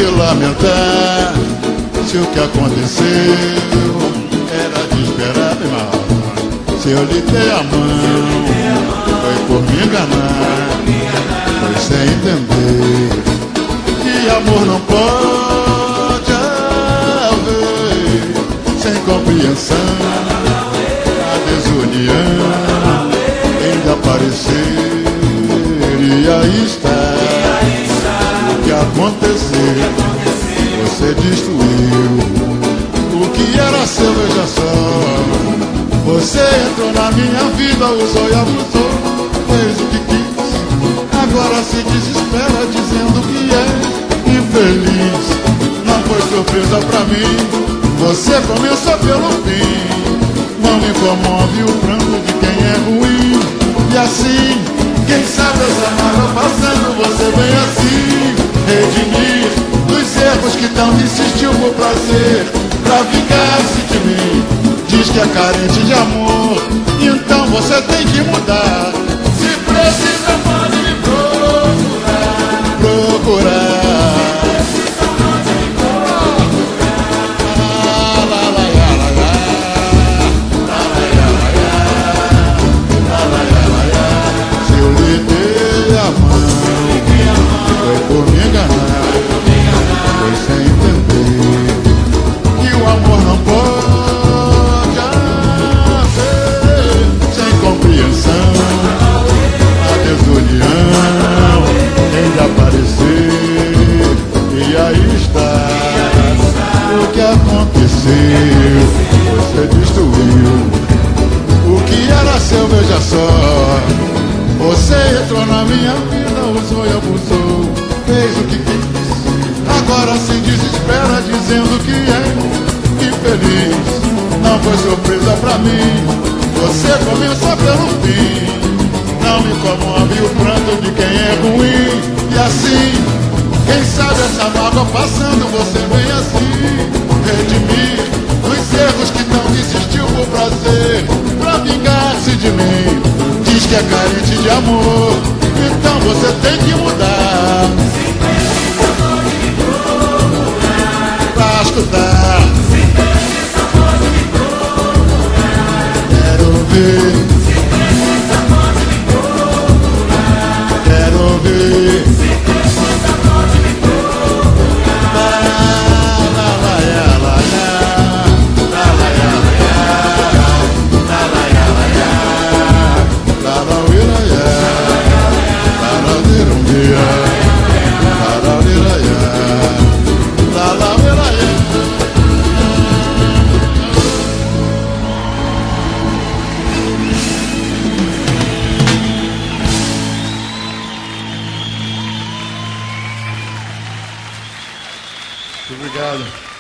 lamentar se o que aconteceu era de esperar, irmão. Se eu lhe dei a mão, foi por me enganar, foi sem entender que amor não pode haver sem compreensão. A desunião tem de aparecer, e aí está o que aconteceu. Você destruiu o que era seu, veja só. Você entrou na minha vida, usou e abusou, fez o que quis, agora se desespera dizendo que é infeliz. Não foi surpresa pra mim, você começou pelo fim. Não me comove o pranto de quem é ruim. E assim, quem sabe essa mágoa passando, você vem assim redimir dos erros que tanto insistiu por prazer, pra vingar-se de mim. Diz que é carente de amor, então você tem que mudar. Se precisa pode me procurar, procurar. Se eu lhe dei a mão, foi por me enganar, foi sem entender que o amor não pode haver sem compreensão. A desunião tem de aparecer, e aí está o que aconteceu. Você destruiu o que era seu, veja só. Você entrou na minha vida, usou e abusou, fez o que quis, agora se desespera dizendo que é infeliz. Não foi surpresa pra mim, você começou pelo fim. Não me comove o pranto de quem é ruim. E assim, quem sabe essa mágoa passando, você vem assim redimir os erros que não desistiu por prazer, pra vingar-se de mim. Diz que é carente de amor, então você tem que mudar. Se precisa pode me procurar, Pra escutar, se precisa pode me procurar, quero ouvir, se precisa pode me procurar, quero ouvir. se precisa pode me procurar. La la la ya la ya, la la ya la ya, la la ya la ya, la la wira ya, la la dirungia, la la wira ya, la la wira ya. Obrigado.